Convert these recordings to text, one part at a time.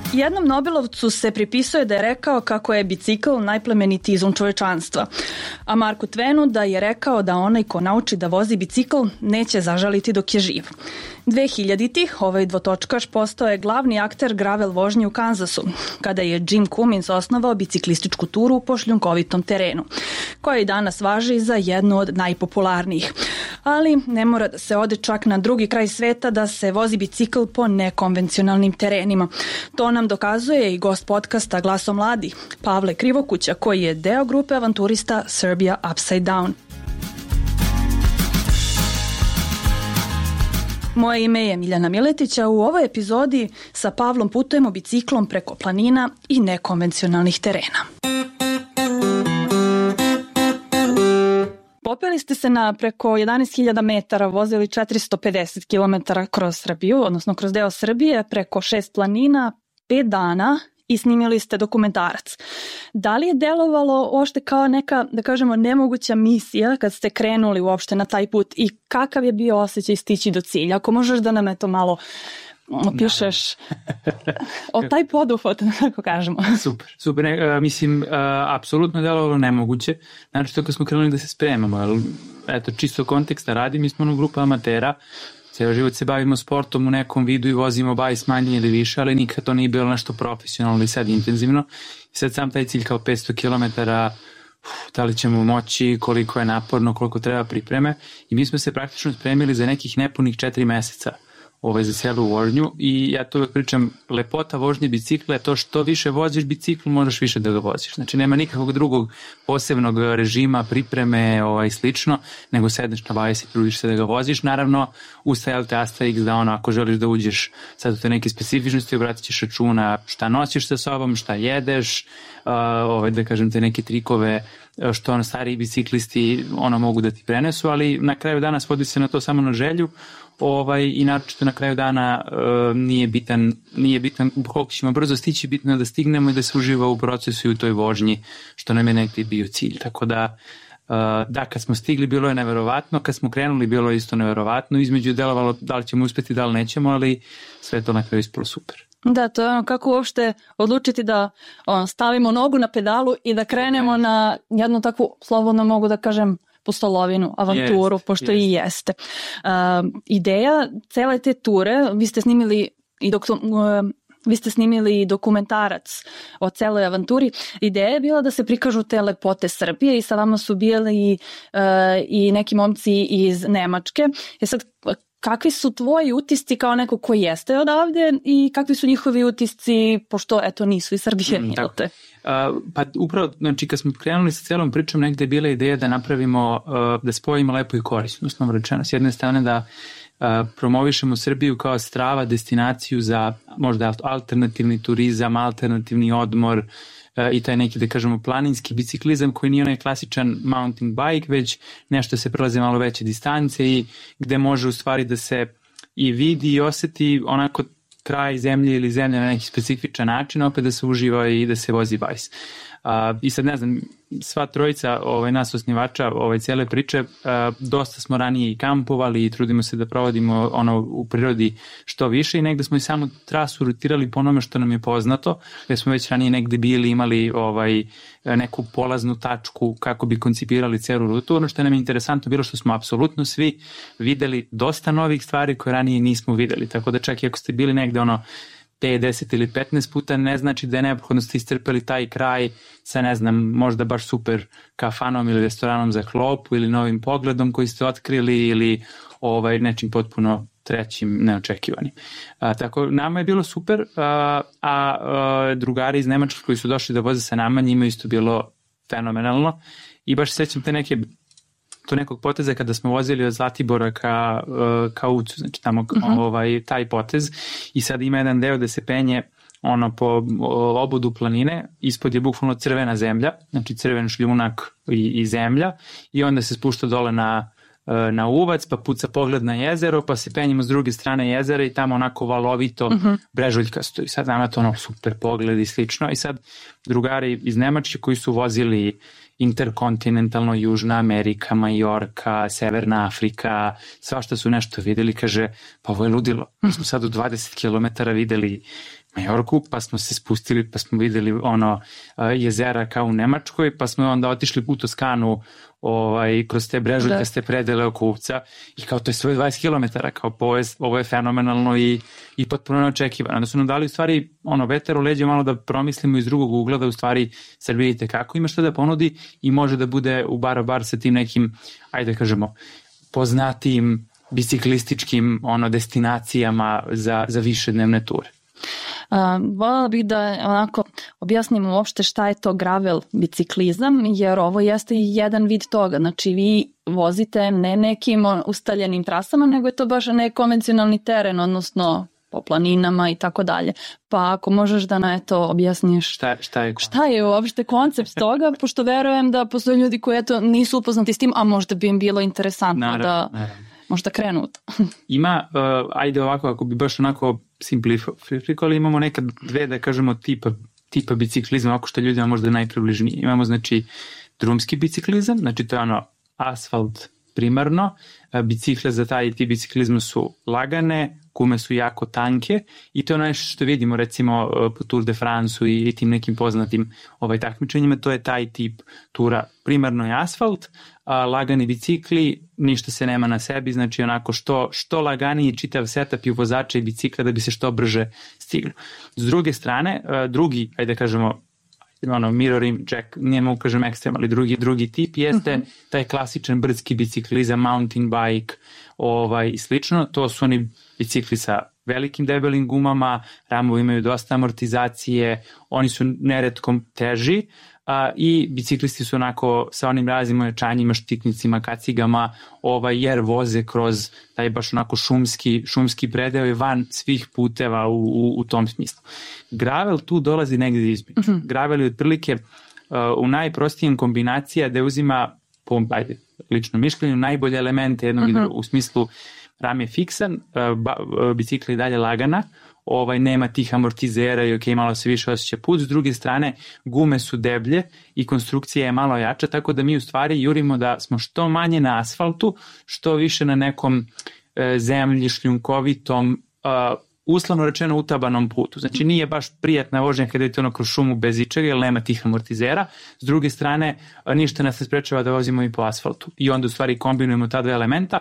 Jednom Nobelovcu se pripisuje da je rekao kako je bicikl najplemenitiji izum čovečanstva, a Marku Twenu da je rekao da onaj ko nauči da vozi bicikl neće zažaliti dok je živ. 2000-ih ovaj dvotočkaš postao je glavni akter gravel vožnje u Kansasu, kada je Jim Cummins osnovao biciklističku turu po šljunkovitom terenu, koja i danas važi za jednu od najpopularnijih. Ali ne mora da se ode čak na drugi kraj sveta da se vozi bicikl po nekonvencionalnim terenima. To nam dokazuje i gost podcasta Glaso mladih, Pavle Krivokuća, koji je deo grupe avanturista Serbia Upside Down. Moje ime je Miljana Miletić, a u ovoj epizodi sa Pavlom putujemo biciklom preko planina i nekonvencionalnih terena. Popeli ste se na preko 11.000 metara, vozili 450 km kroz Srbiju, odnosno kroz deo Srbije, preko 6 planina, 5 dana i snimili ste dokumentarac. Da li je delovalo uopšte kao neka, da kažemo, nemoguća misija kad ste krenuli uopšte na taj put i kakav je bio osjećaj stići do cilja? Ako možeš da nam to malo opišeš o taj poduhvat, tako kažemo. Super. Mislim, apsolutno delovalo nemoguće. Znači, to kad smo krenuli da se spremamo, ali eto, čisto konteksta radi, mi smo ono grupa amatera, ceo život se bavimo sportom u nekom vidu i vozimo bajs manje ili više, ali nikad to nije bilo nešto profesionalno i sad intenzivno. I sad sam taj cilj kao 500 km, da li ćemo moći, koliko je naporno, koliko treba pripreme. I mi smo se praktično spremili za nekih nepunih 4 meseca za celu vožnju i ja to uvek pričam, lepota vožnje bicikla je to što više voziš bicikl, možeš više da ga voziš. Znači nema nikakvog drugog posebnog režima, pripreme i slično, nego sedneš na bajs i trudiš se da ga voziš. Naravno, ustajal te Asterix da ako želiš da uđeš sad u te neke specifičnosti, obratit ćeš računa šta nosiš sa sobom, šta jedeš, da kažem te neke trikove što stariji biciklisti mogu da ti prenesu, ali na kraju dana svodi se na to samo na želju i naročito na kraju dana nije bitan koliko ćemo brzo stići, bitno je da stignemo i da se uživa u procesu i u toj vožnji, što nam je negdje bio cilj. Tako da, kad smo stigli bilo je neverovatno, kad smo krenuli bilo je isto neverovatno, između je delovalo da li ćemo uspeti, da li nećemo, ali sve to na kraju ispalo super. Da, to je kako uopšte odlučiti da stavimo nogu na pedalu i da krenemo na jednu takvu, slobodno mogu da kažem, pustolovinu, avanturu, pošto i jeste. Ideja cele te ture, vi ste snimili dokumentarac o celoj avanturi. Ideja je bila da se prikažu te lepote Srbije i sa vama su bili i neki momci iz Nemačke. Sad, kakvi su tvoji utisci kao neko ko jeste odavde i kakvi su njihovi utisci, pošto nisu iz Srbije, jel te? Pa upravo, znači kad smo krenuli sa celom pričom, negde je bila ideja da napravimo, da spojimo lepo i korisno, uslovno rečeno. S jedne strane da promovišemo Srbiju kao strava destinaciju za možda alternativni turizam, alternativni odmor i taj neki, da kažemo, planinski biciklizam koji nije onaj klasičan mountain bike, već nešto se prelaze malo veće distance i gde može u stvari da se i vidi i oseti onako kraj zemlje ili zemlja na neki specifičan način, opet da se uživa i da se vozi bajs. I sad ne znam, sva trojica nas osnivača cijele priče, dosta smo ranije i kampovali i trudimo se da provodimo u prirodi što više i negde smo i samo trasu rutirali po onome što nam je poznato, jer smo već ranije negde bili, imali neku polaznu tačku kako bi koncipirali celu rutu. Ono što nam je interesantno bilo što smo apsolutno svi videli dosta novih stvari koje ranije nismo videli, tako da čak i ako ste bili negde 5, 10 ili 15 puta, ne znači da je neophodno ste iscrpeli taj kraj sa, ne znam, možda baš super kafanom ili restoranom za klopu ili novim pogledom koji ste otkrili ili nečim potpuno trećim, neočekivanim. Tako, nama je bilo super, a drugari iz Nemačke koji su došli da voze sa nama, njima isto bilo fenomenalno i baš sećam to nekog poteza kada smo vozili od Zlatibora ka Ucu, znači tamo taj potez i sad ima jedan deo da se penje po obodu planine, ispod je bukvalno crvena zemlja, znači crven šljunak i zemlja i onda se spušta dole na uvac, pa puca pogled na jezero, pa se penjemo s druge strane jezera i tamo onako valovito brežuljkasto i sad nama to super pogled i slično i sad drugari iz Nemačke koji su vozili interkontinentalno, Južna Amerika, Majorka, Severna Afrika, svašta su nešto videli, kaže, pa ovo je ludilo. Mi smo sad u 20 km videli Majorku, pa smo se spustili, pa smo videli jezera kao u Nemačkoj, pa smo onda otišli u Toskanu kroz te brežuljkaste predele oko Uvca i kao to je svoje 20 km, kao ovo je fenomenalno i potpuno neočekivano. Onda su nam dali u stvari vetar u leđe malo da promislimo iz drugog ugla da u stvari Srbija itekako ima što da ponudi i može da bude u bar sa tim nekim, ajde kažemo, poznatijim biciklističkim destinacijama za višednevne ture. Voljela bih da onako objasnimo uopšte šta je to gravel biciklizam, jer ovo jeste jedan vid toga. Znači vi vozite ne nekim ustaljenim trasama, nego je to baš nekonvencionalni teren, odnosno po planinama i tako dalje. Pa ako možeš da na to objasniš šta je uopšte koncept toga, pošto verujem da postoje ljudi koji nisu upoznati s tim, a možda bi im bilo interesantno da možda krenu. Ima, ajde ovako, ako bi baš onako simplifikovali, imamo nekad dve, da kažemo, tipa biciklizma, ako što ljudima možda najpribližnije. Imamo, znači, drumski biciklizam, znači to je asfalt primarno, bicikle za taj tip biciklizma su lagane, gume su jako tanke i to je nešto što vidimo recimo po Tour de France-u i tim nekim poznatim takmičenjima, to je taj tip tura. Primarno je asfalt, lagani bicikli, ništa se nema na sebi, znači onako što laganiji čitav setup i vozača i bicikla da bi se što brže stiglo. S druge strane, drugi, ajde da kažemo, mirroring jack, nije mogu kažem ekstrem, ali drugi tip jeste taj klasičan brdski biciklizam, mountain bike i slično. To su oni bicikli sa velikim debelim gumama, ramovi imaju dosta amortizacije, oni su neretkom teži i biciklisti su onako sa onim raznim ojačanjima, štiknicima, kacigama, jer voze kroz taj baš onako šumski predeo i van svih puteva u tom smislu. Gravel tu dolazi negdje između. Gravel je otprilike u najprostijem kombinacija da uzima, po ličnom mišljenju, najbolje elemente jednog i drugog, u smislu ram je fiksan, bicikla je dalje lagana, nema tih amortizera i malo se više osjeća put. S druge strane, gume su deblje i konstrukcija je malo jača, tako da mi u stvari jurimo da smo što manje na asfaltu, što više na nekom zemlji, šljunkovitom, uslovno rečeno utabanom putu. Znači nije baš prijatna vožnja kada idete kroz šumu bez ičega, jer nema tih amortizera. S druge strane, ništa nas ne sprečava da vozimo i po asfaltu. I onda u stvari kombinujemo ta dva elementa.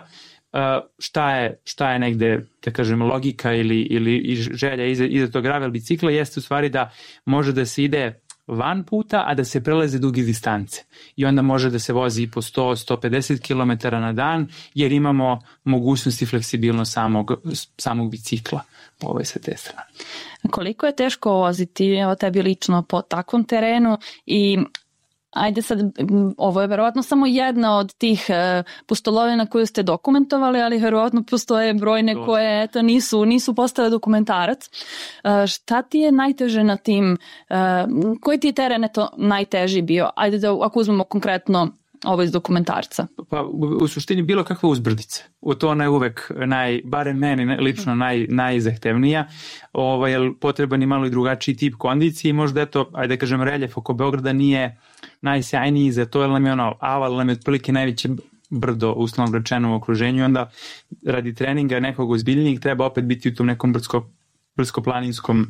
Šta je negde, da kažem, logika ili želja iza tog gravel bicikla jeste u stvari da može da se ide van puta, a da se prelaze duge distance. I onda može da se vozi po 100-150 km na dan, jer imamo mogućnost i fleksibilnost samog bicikla sa te strane. Koliko je teško voziti tebi lično po takvom terenu i ajde sad, ovo je verovatno samo jedna od tih pustolovina koju ste dokumentovali, ali verovatno postoje brojne koje nisu postale dokumentarac. Šta ti je najteže na tim, koji ti je teren najteži bio? Ajde da ako uzmemo konkretno ovo iz dokumentarca. Pa u suštini bilo kakva uzbrdica. To ona je uvek, barem meni lično najzahtevnija, jer potreban je malo i drugačiji tip kondicije i možda ajde da kažem, reljef oko Beograda nije najsjajniji za to, jer nam je Aval nam je otprilike najveće brdo, uslovno rečeno, u okruženju, onda radi treninga nekog ozbiljnijeg treba opet biti u tom nekom brdsko-planinskom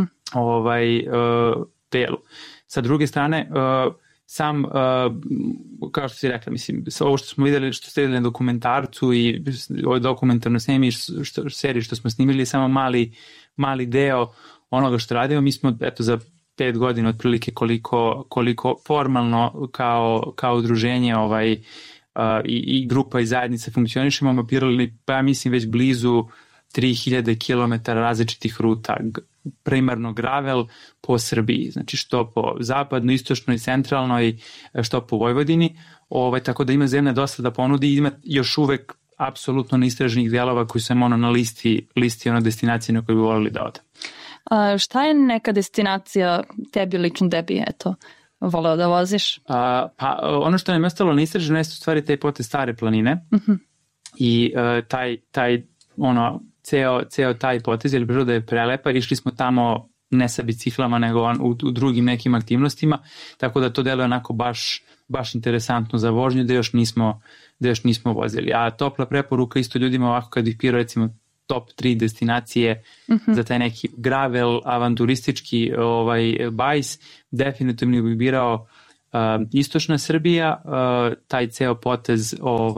delu. Sa druge strane, sam, kao što si rekla, mislim, ovo što smo videli, što ste videli na dokumentarcu i ovoj dokumentarnoj seriji što smo snimili je samo mali deo onoga što radimo. Mi smo, za 5 godina otprilike koliko formalno kao udruženje i grupa i zajednica funkcionišemo, mapirali, pa ja mislim već blizu 3000 km različitih ruta, primarno gravel po Srbiji, znači što po zapadnoj, istočnoj, centralnoj, što po Vojvodini, tako da ima zemlja dosta da ponudi i ima još uvek apsolutno neistraženih delova koji su na listi destinacije na koje bi volili da ode. Šta je neka destinacija tebi lično, voleo da voziš? Pa ono što nam je ostalo neistraženo je u stvari te pote Stare planine i ceo taj potez, jer priroda je prelepa, išli smo tamo ne sa biciklama, nego u drugim nekim aktivnostima, tako da to deluje onako baš interesantno za vožnju da još nismo vozili. A topla preporuka isto ljudima ovako kad ih pira recimo top 3 destinacije za taj neki gravel, avanturistički bajs, definitivno bih birao istočna Srbija, taj ceo potez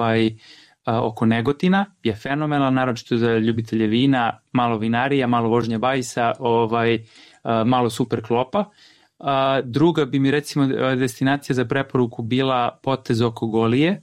oko Negotina je fenomenal, naročito za ljubitelje vina, malo vinarija, malo vožnje bajsa, malo super klopa. Druga bi mi recimo destinacija za preporuku bila potez oko Golije,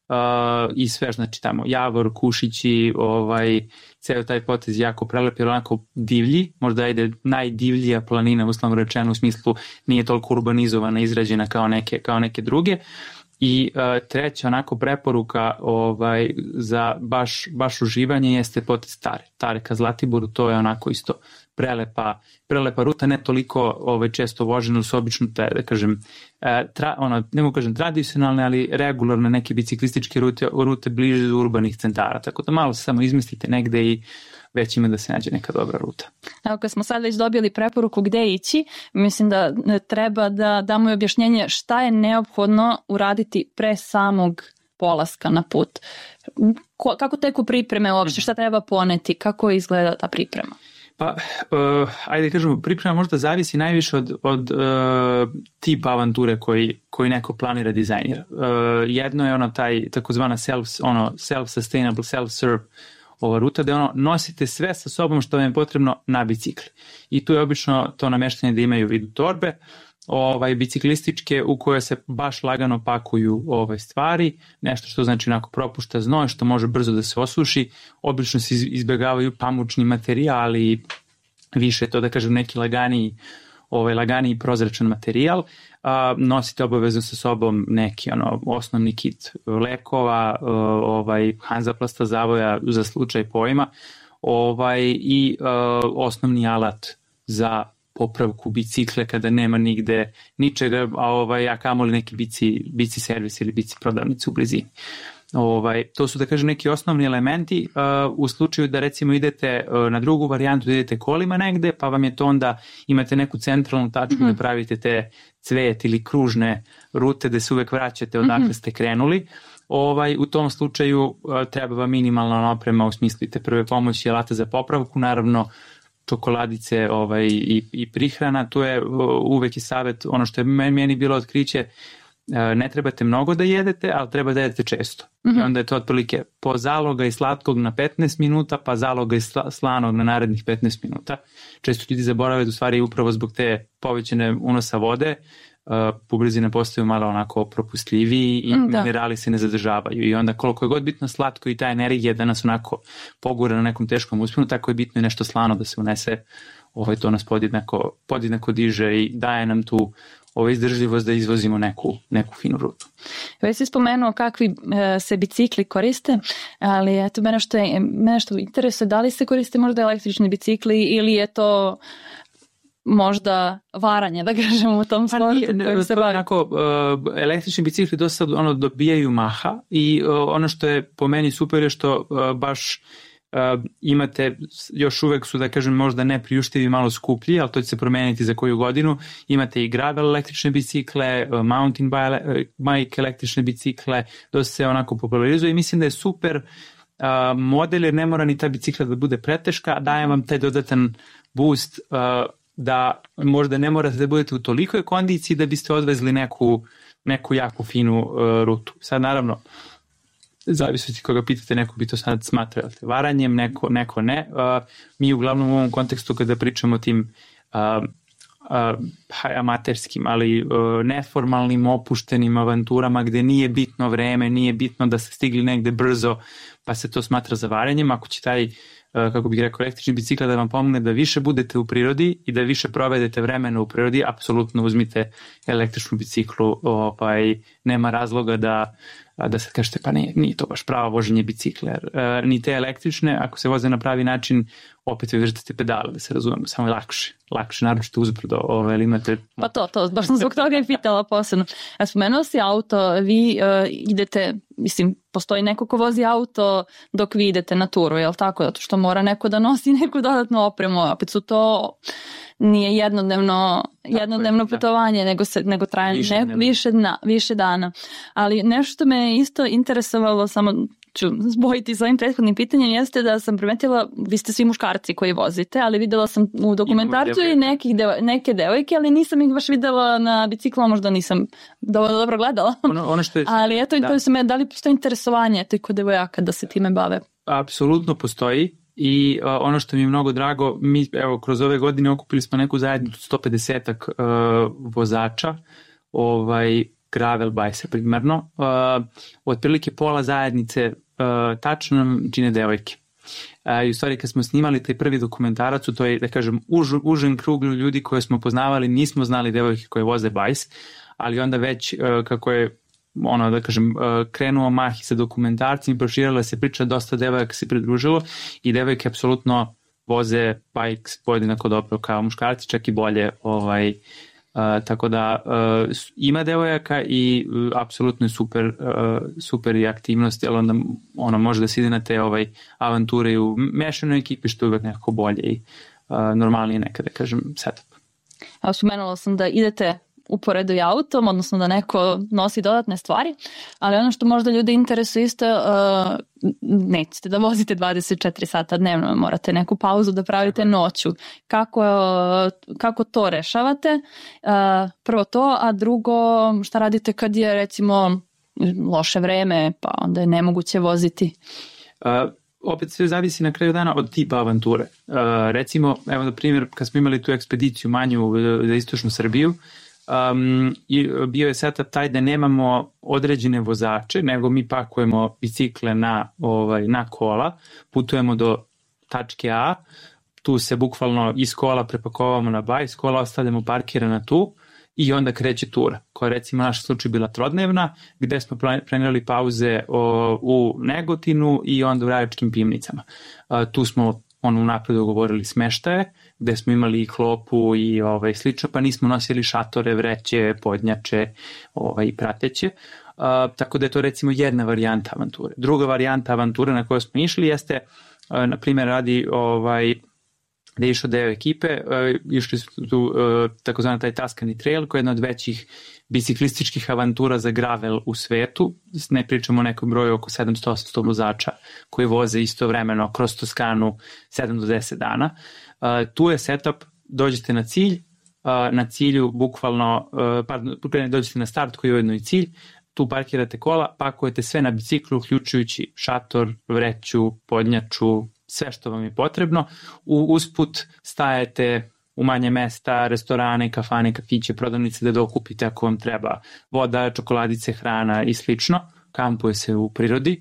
i sve, znači tamo Javor, Kušići, ceo taj potez jako prelep, jer onako divlji, možda ide najdivljija planina uslovno rečeno, u smislu nije toliko urbanizovana, izrađena kao neke druge. I treća onako preporuka za baš uživanje jeste potez Tare ka Zlatiboru, to je onako isto prelepa ruta, ne toliko često vožena, su obično da kažem, ne mogu kažem tradicionalne, ali regularne neke biciklističke rute bliže urbanih centara, tako da malo se samo izmislite negde i već ima da se nađe neka dobra ruta. Evo, kad smo sad već dobili preporuku gde ići, mislim da treba da damo objašnjenje šta je neophodno uraditi pre samog polaska na put. Kako teku pripreme uopšte, šta treba poneti, kako izgleda ta priprema? Pa, ajde kažemo, priprema možda zavisi najviše od tipa avanture koji neko planira, dizajnira. Jedno je taj takozvana self-sustainable, self-serve ova ruta, da nosite sve sa sobom što vam je potrebno na bicikli. I tu je obično to nameštanje da imaju vidu torbe, biciklističke u koje se baš lagano pakuju stvari, nešto što znači onako propušta znoj, što može brzo da se osuši, obično se izbjegavaju pamučni materijali, više to da kažem neki laganiji prozračan materijal, nosite obavezno sa sobom neki osnovni kit lekova, Hanzaplasta zavoja za slučaj pojma, i osnovni alat za popravku bicikle kada nema nigde ničega, a kamoli neki bici servis ili bici prodavnice u blizini. To su da kažem neki osnovni elementi u slučaju da recimo idete na drugu varijantu, da idete kolima negde, pa vam je to onda, imate neku centralnu tačku da pravite te cvet ili kružne rute da se uvek vraćate odakle ste krenuli. U tom slučaju treba vam minimalna oprema u smislu te prve pomoći, alata za popravku, naravno čokoladice i prihrana. Tu je uvek i savjet, ono što je meni bilo otkriće, ne trebate mnogo da jedete, ali treba da jedete često. I onda je to otprilike po zaloga i slatkog na 15 minuta, pa zaloga i slanog na narednih 15 minuta. Često ljudi zaborave da u stvari upravo zbog te povećane unosa vode bubrezi postaju malo onako propustljiviji i minerali se ne zadržavaju. I onda koliko je god bitno slatko i ta energija da nas onako pogura na nekom teškom usponu, tako je bitno i nešto slano da se unese. To nas podjednako diže i daje nam tu izdržljivost da izvozimo neku finu rutu. Već si spomenuo kakvi se bicikli koriste, ali eto, mene što interesuje, da li se koriste možda električni bicikli ili je to možda varanje, da kažemo u tom sportu kojim se bavi? Električni bicikli dosta dobijaju maha i ono što je po meni super je što baš imate, još uvek su da kažem možda ne priuštivi, malo skuplji, ali to će se promeniti za koju godinu. Imate i gravel električne bicikle, mountain bike električne bicikle, dosta se onako popularizuje i mislim da je super model jer ne mora ni ta bicikla da bude preteška, daje vam taj dodatan boost da možda ne morate da budete u tolikoj kondiciji da biste odvezli neku jako finu rutu. Sad naravno zavisiti koga pitate, neko bi to sad smatrao varanjem, neko ne. Mi uglavnom u ovom kontekstu kada pričamo o tim amaterskim, ali neformalnim, opuštenim avanturama gde nije bitno vreme, nije bitno da ste stigli negde brzo, pa se to smatra za varanjem. Ako će taj, kako bih rekao, električni bicikl da vam pomogne da više budete u prirodi i da više provedete vremena u prirodi, apsolutno uzmite električnu biciklu, nema razloga da se kažete pa nije to baš pravo voženje bicikla. Ni te električne, ako se voze na pravi način, opet vi držite pedale, da se razumemo, samo je lakše, naročito uzbrdo, ali imate... Pa to, baš sam zbog toga je pitala posebno. Spomenuo si auto, vi idete, mislim, postoji neko ko vozi auto dok vi idete na turu, je li tako? Zato što mora neko da nosi neku dodatnu opremu, opet su to nije jednodnevno putovanje, nego traje više dana. Ali nešto me isto interesovalo, samo ću zbojiti s ovim prethodnim pitanjem, jeste da sam primetila, vi ste svi muškarci koji vozite, ali videla sam u dokumentarcu i neke devojke, ali nisam ih baš videla na biciklu, možda nisam dovoljno dobro gledala. Ono što je, ali eto, da li postoji interesovanje kod devojaka da se time bave? Apsolutno postoji. I ono što mi je mnogo drago, mi kroz ove godine okupili smo neku zajednicu 150-ak vozača, gravel bajse primarno. Otprilike pola zajednice tačno nam čine devojke. I u stvari kad smo snimali taj prvi dokumentarac, u toj, da kažem, užem krugu ljudi koje smo poznavali, nismo znali devojke koje voze bajs, ali onda već kako je krenuo mah i sa dokumentarcima i proširila se priča, dosta devojaka se pridružilo i devojke apsolutno voze bikes podjednako dobro kao muškarci, čak i bolje. Tako da ima devojaka i apsolutno je super i aktivnost, jer onda može da se ide na te avanture i u mešanoj ekipi, što je uvek nekako bolje i normalnije nekada, kažem, setup. A spomenula sam da idete uporedu i autom, odnosno da neko nosi dodatne stvari, ali ono što možda ljude interesuje isto, nećete da vozite 24 sata dnevno, morate neku pauzu da pravite noću. Kako to rešavate? Prvo to, a drugo, šta radite kad je recimo loše vreme, pa onda je nemoguće voziti? Opet sve zavisi na kraju dana od tipa avanture. Recimo, evo na primjer, kad smo imali tu ekspediciju manju za istočnu Srbiju, bio je setup taj da nemamo određene vozače, nego mi pakujemo bicikle na kola, putujemo do tačke A, tu se bukvalno iz kola prepakovamo na bajs, kola ostavljamo parkirana tu i onda kreće tura, koja je recimo u našem slučaju bila trodnevna, gde smo planirali pauze u Negotinu i onda u Rajačkim Pivnicama. Tu smo unapred dogovorili smeštaje, gde smo imali i klopu i slično, pa nismo nosili šatore, vreće, podnjače i prateće. Tako da je to recimo jedna varijanta avanture. Druga varijanta avanture na kojoj smo išli jeste, na primjer, radi gde je išao deo ekipe, išli su tu takozvani taj Tuscany Trail, koja je jedna od većih biciklističkih avantura za gravel u svetu. Ne pričamo o nekom broju oko 700-800 vozača koji voze istovremeno kroz Toskanu 7 do 10 dana. Tu je setup, dođete na cilj, na cilju bukvalno, dođete na start koji je ujedno i cilj, tu parkirate kola, pakujete sve na biciklu, uključujući šator, vreću, podnjaču, sve što vam je potrebno. Usput stajete u manje mesta, restorane, kafane, kafiće, prodavnice da dokupite ako vam treba voda, čokoladice, hrana i slično. Kampuje se u prirodi,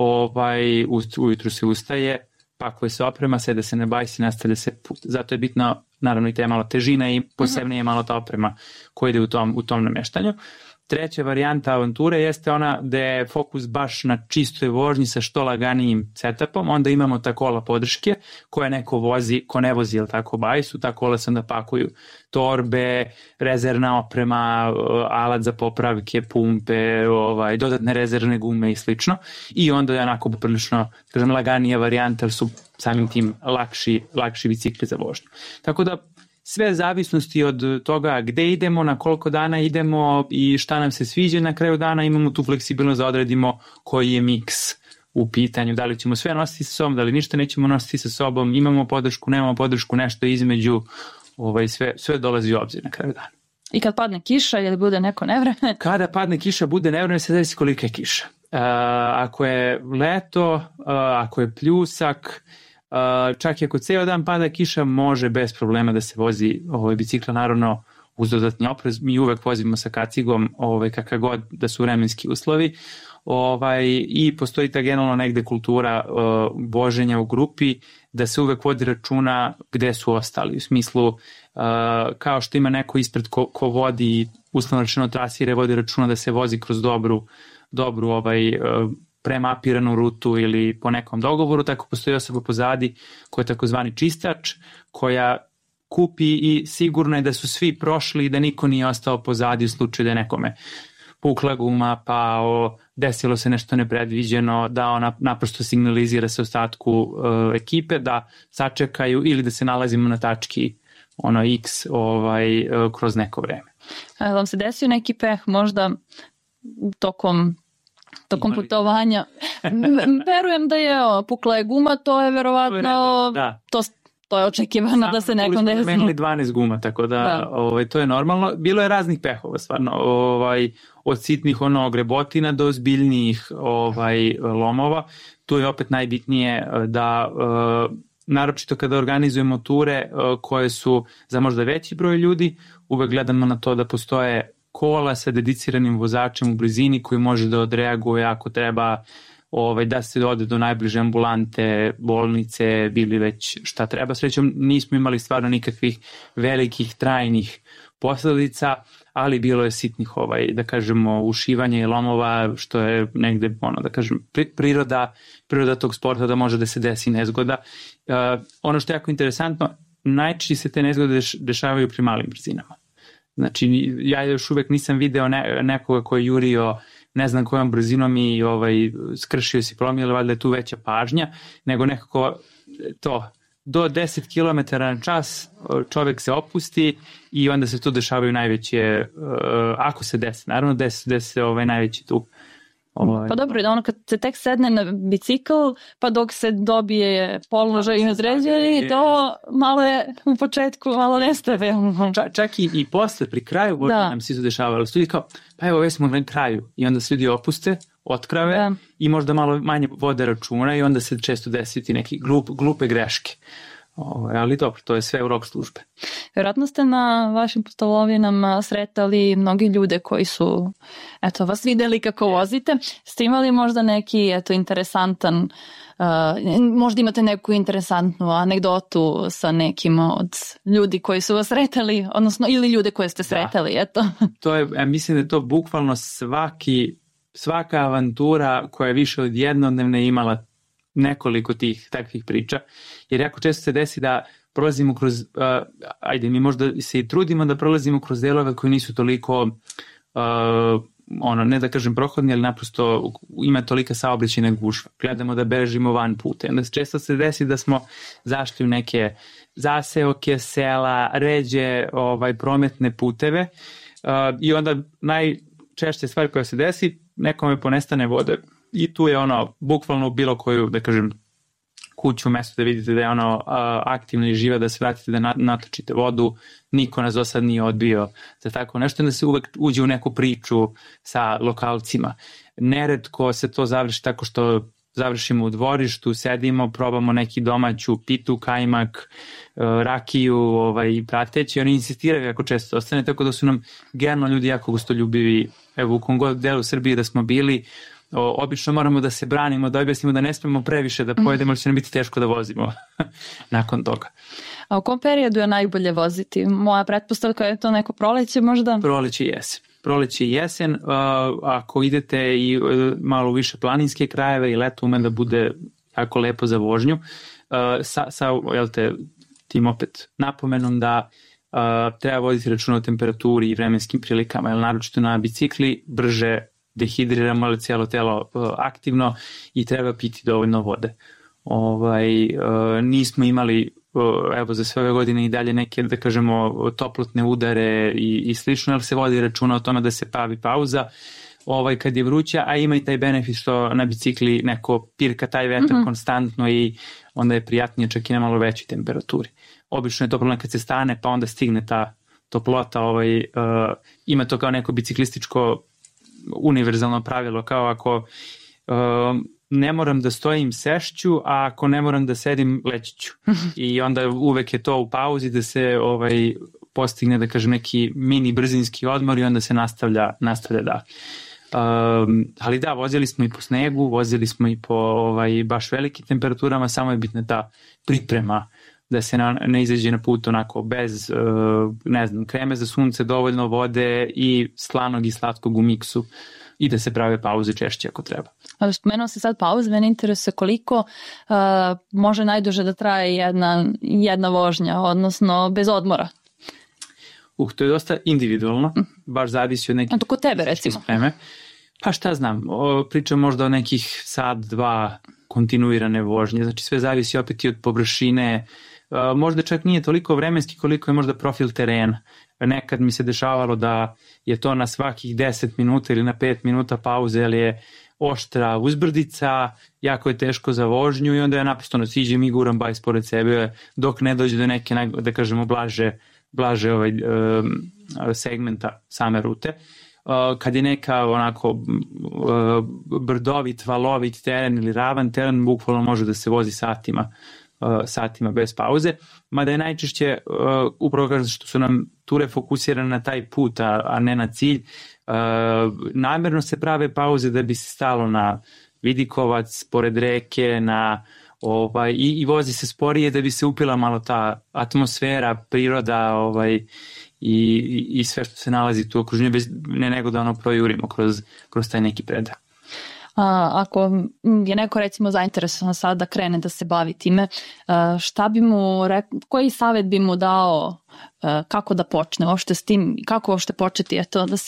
ujutru se ustaje, pakuje se oprema, sede se na bajs i nastavlja se put. Zato je bitno, naravno, i ta je malo težina i posebnije je malo ta oprema koja ide u tom nameštanju. Treća varijanta avanture jeste ona gde je fokus baš na čistoj vožnji sa što laganijim setupom, onda imamo ta kola podrške koje neko vozi, ko ne vozi, jel tako, bajsu, ta kola se onda pakuju torbe, rezervna oprema, alat za popravke, pumpe, dodatne rezervne gume i slično, i onda je onako poprilično, kažem, laganija varijanta, jer su samim tim lakši bicikli za vožnju. Tako da sve zavisnosti od toga gde idemo, na koliko dana idemo i šta nam se sviđa, na kraju dana imamo tu fleksibilnost da odredimo koji je miks u pitanju, da li ćemo sve nositi sa sobom, da li ništa nećemo nositi sa sobom, imamo podršku, nemamo podršku, nešto između, sve dolazi u obzir na kraju dana. I kad padne kiša ili bude neko nevreme? Kada padne kiša, bude nevreme, se zavisi kolika je kiša. Ako je leto, ako je pljusak, čak i ako ceo dan pada kiša, može bez problema da se vozi bicikla, naravno uz dodatni oprez. Mi uvek vozimo sa kacigom kakav god da su vremenski uslovi, i postoji ta generalno negde kultura voženja u grupi, da se uvek vodi računa gde su ostali, u smislu kao što ima neko ispred ko vodi, uslovno rečeno, trasire, vodi računa da se vozi kroz dobru premapiranu rutu ili po nekom dogovoru, tako postoji osoba pozadi koja je takozvani čistač, koja kupi i sigurno je da su svi prošli i da niko nije ostao pozadi u slučaju da je nekome pukla guma, pao, desilo se nešto nepredviđeno, da ona naprosto signalizira se ostatku ekipe da sačekaju ili da se nalazimo na tački ono X kroz neko vreme. A vam se desio neki peh možda tokom putovanja? Verujem da je pukla je guma, to je verovatno, to je očekivano da se nekom desi. Smo menili 12 guma, tako da. To je normalno. Bilo je raznih pehova, stvarno, od sitnih grebotina do ozbiljnijih lomova. Tu je opet najbitnije da, naročito kada organizujemo ture koje su za možda veći broj ljudi, uvek gledamo na to da postoje kola sa dediciranim vozačem u blizini koji može da odreaguje ako treba da se ode do najbliže ambulante, bolnice, bili već šta treba. Srećom nismo imali stvarno nikakvih velikih trajnih posledica, ali bilo je sitnih da kažemo ušivanja i lomova, što je negde da kažem priroda tog sporta da može da se desi nezgoda. Ono što je jako interesantno, najčešće se te nezgode dešavaju pri malim brzinama. Znači, ja još uvek nisam video nekoga koji je jurio ne znam kojom brzinom i skršio si promil, valjda je tu veća pažnja, nego nekako do 10 km na čas čovek se opusti i onda se tu dešavaju najveće, ako se desi, naravno desi se najveći tu. Pa dobro, da kad se tek sedne na bicikl, pa dok se dobije položaj i određeni, to malo je u početku, malo nestave. Čak i posle, pri kraju vožnje nam se dešavalo. Ljudi kao, pa evo, već smo na kraju. I onda se ljudi opuste, otkrave i možda malo manje vode računa i onda se često desiti neki glupe greške. Ali dobro, to je sve u rok službe. Vjerojatno ste na vašim pustolovinama sretali mnogi ljude koji su vas videli kako vozite. Ste imali možda neki interesantan, možda imate neku interesantnu anegdotu sa nekim od ljudi koji su vas sretali, odnosno ili ljude koje ste sretali, eto. To je, mislim da je to bukvalno svaka avantura koja je više od jednodnevne imala nekoliko tih takvih priča, jer jako često se desi da prolazimo kroz, mi možda se i trudimo da prolazimo kroz delove koji nisu toliko, ne da kažem prohodni, ali naprosto ima tolika saobraćajna gužva. Gledamo da bežimo van puta. Onda često se desi da smo zašli u neke zaseoke, sela, ređe, prometne puteve i onda najčešće stvar koja se desi, nekome ponestane vode. I tu je bukvalno bilo koju, da kažem, kuću, mesto da vidite da je aktivno i živa, da se vratite da natočite vodu, niko nas do sad nije odbio za tako nešto, da se uvek uđe u neku priču sa lokalcima. Neretko se to završi tako što završimo u dvorištu, sedimo, probamo neki domaću pitu, kajmak, rakiju i prateći. Oni insistiraju jako često ostane, tako da su nam generalno ljudi jako gostoljubivi. Evo, u kom god delu Srbije da smo bili, obično moramo da se branimo, da objasnimo da ne smemo previše da pojedemo, ali će nam biti teško da vozimo nakon toga. A u kom periodu je najbolje voziti? Moja pretpostavka je to neko proleće možda? Proleće i jesen. Ako idete i malo više planinske krajeve i leto ume da bude jako lepo za vožnju, sa tim opet napomenom da treba voditi računa o temperaturi i vremenskim prilikama, jer naročito na bicikli brže dehidriramo, ali cijelo telo aktivno i treba piti dovoljno vode. Nismo imali za sve ove godine i dalje neke, da kažemo, toplotne udare i slično, ali se vodi računa o tome da se pravi pauza kad je vruća, a ima i taj benefit što na bicikli neko pirka taj vetar konstantno i onda je prijatnije čak i na malo većoj temperaturi. Obično je to problem kad se stane, pa onda stigne ta toplota, ima to kao neko biciklističko univerzalno pravilo, kao ako ne moram da stojim, sešću, a ako ne moram da sedim, leći ću. I onda uvek je to u pauzi da se postigne, da kažem, neki mini brzinski odmor i onda se nastavlja da. Ali da, vozili smo i po snegu, vozili smo i po baš velikim temperaturama, samo je bitna ta priprema da se ne izađe na put onako bez, kreme za sunce, dovoljno vode i slanog i slatkog u miksu i da se prave pauze češće ako treba. Spomenuo se sad pauze, mene interesuje koliko može najduže da traje jedna vožnja, odnosno bez odmora. To je dosta individualno, baš zavisi od nekih... A to kod tebe, recimo? Spreme. Pa šta znam, pričam možda o nekih sat, dva kontinuirane vožnje, znači sve zavisi opet i od površine, možda čak nije toliko vremenski koliko je možda profil terena. Nekad mi se dešavalo da je to na svakih 10 minuta ili na 5 minuta pauze, jer je oštra uzbrdica, jako je teško za vožnju i onda ja naprosto siđem i guram bajs pored sebe dok ne dođe do neke, da kažemo, blaže segmenta same rute. Kad je neka onako brdovit, valovit teren ili ravan teren, bukvalno može da se vozi satima bez pauze, mada je najčešće upravo kažem što su nam ture fokusirane na taj put, a ne na cilj. Namerno se prave pauze da bi se stalo na vidikovac, pored reke, i vozi se sporije da bi se upila malo ta atmosfera, priroda i sve što se nalazi tu u okruženju, ne nego da projurimo kroz taj neki predah. Ako je neko recimo zainteresovan sad da krene da se bavi time, šta bi mu rekao, koji savjet bi mu dao, kako da počne uopšte s tim, kako uopšte početi da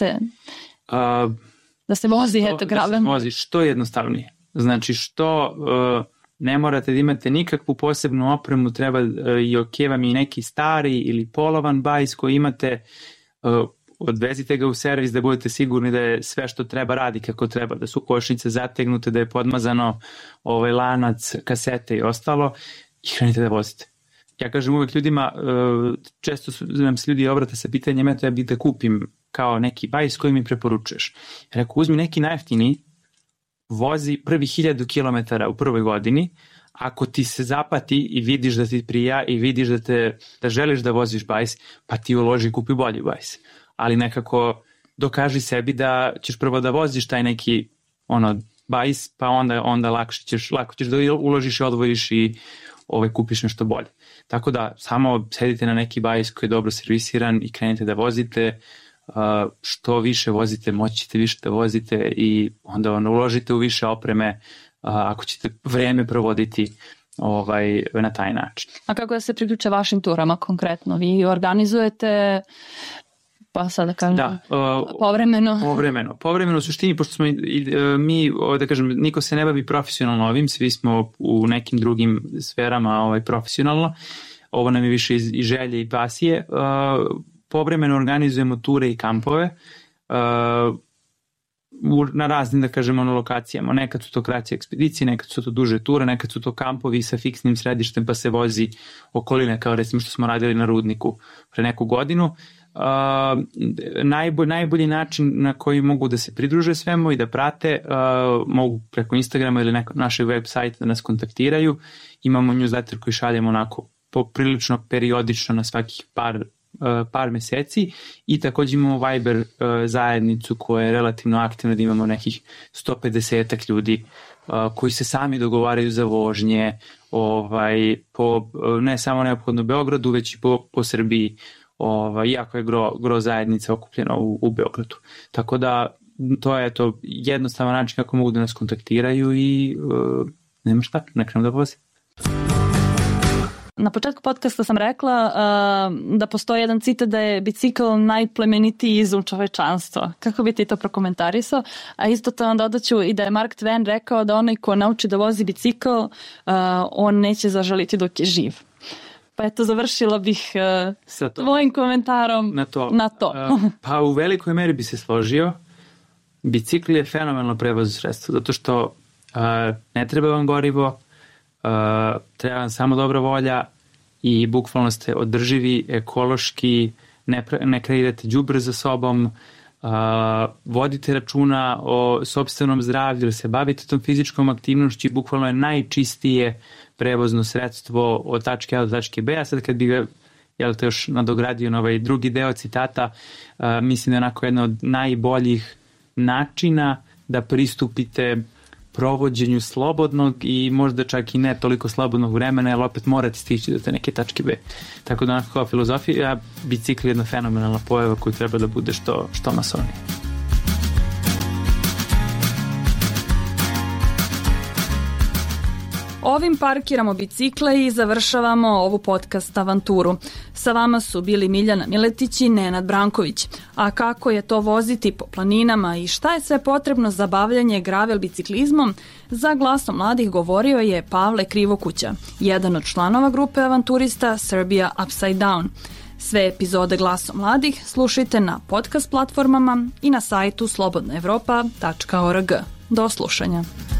se vozi gravel? Da se vozi što jednostavnije. Znači što ne morate da imate nikakvu posebnu opremu, treba i vam i neki stari ili polovan bajs koji imate, odvezite ga u servis da budete sigurni da je sve što treba radi kako treba, da su košnice zategnute, da je podmazano lanac, kasete i ostalo i krenite da vozite. Ja kažem uvek ljudima, često nam se ljudi obrate sa pitanjem, ja bih da kupim kao neki bajs koji mi preporučuješ. Rekao, uzmi neki najjeftiniji, vozi prvi 1000 km u prvoj godini, ako ti se zapati i vidiš da ti prija i vidiš da želiš da voziš bajs, pa ti uloži, kupi bolji bajs. Ali nekako dokaži sebi da ćeš prvo da voziš taj neki bajs, pa onda lako ćeš da uložiš i odvojiš i kupiš nešto bolje. Tako da samo sedite na neki bajs koji je dobro servisiran i krenite da vozite. Što više vozite, moći ćete više da vozite i onda uložite u više opreme ako ćete vreme provoditi na taj način. A kako da se priključe vašim turama konkretno? Vi organizujete, pa sad da kažem, povremeno u suštini, pošto smo mi, da kažem, niko se ne bavi profesionalno ovim, svi smo u nekim drugim sferama profesionalno, ovo nam je više i želje i pasije. Povremeno organizujemo ture i kampove na raznim, da kažemo, lokacijama. Nekad su to kraće ekspedicije, nekad su to duže ture, nekad su to kampovi sa fiksnim središtem pa se vozi okoline, kao recimo što smo radili na Rudniku pre neku godinu. Najbolji način na koji mogu da se pridruže svemu i da prate, mogu preko Instagrama ili našeg web sajta da nas kontaktiraju. Imamo newsletter koji šaljemo onako poprilično periodično na svakih par meseci i također imamo Viber zajednicu koja je relativno aktivna, da imamo nekih 150 ljudi koji se sami dogovaraju za vožnje ne samo neophodno Beogradu, već i po Srbiji, iako je gro zajednica okupljena u Beogradu. Tako da to je to jednostavan način kako mogu da nas kontaktiraju i nema šta, ne krenu da vozi. Na početku podcasta sam rekla da postoji jedan citat da je bicikl najplemenitiji izum čovečanstva. Kako bi ti to prokomentarisao? A isto to onda dodaću i da je Mark Twain rekao da onaj ko nauči da vozi bicikl, on neće zažaliti dok je živ. Pa eto, završila bih tvojim komentarom na to. Pa u velikoj meri bi se složio. Bicikl je fenomenalno prevozno sredstvo, zato što ne treba vam gorivo, treba vam samo dobra volja i bukvalno ste održivi, ekološki, ne kreirate đubre za sobom, vodite računa o sopstvenom zdravlju, jer se bavite tom fizičkom aktivnošću, bukvalno je najčistije prevozno sredstvo od tačke A do tačke B. A sad kad bi ga još nadogradio na ovaj drugi deo citata, mislim da je onako jedna od najboljih načina da pristupite provođenju slobodnog i možda čak i ne toliko slobodnog vremena, jer opet morate stići do te neke tačke B. Tako da onako kao filozofija, bicikl je jedna fenomenalna pojava koju treba da bude što masovnije. Ovim parkiramo bicikle i završavamo ovu podcast avanturu. Sa vama su bili Miljana Miletić i Nenad Branković. A kako je to voziti po planinama i šta je sve potrebno za bavljanje gravel biciklizmom, za Glasom mladih govorio je Pavle Krivokuća, jedan od članova grupe avanturista Serbia Upside Down. Sve epizode Glasom mladih slušajte na podcast platformama i na sajtu slobodnaevropa.org. Do slušanja.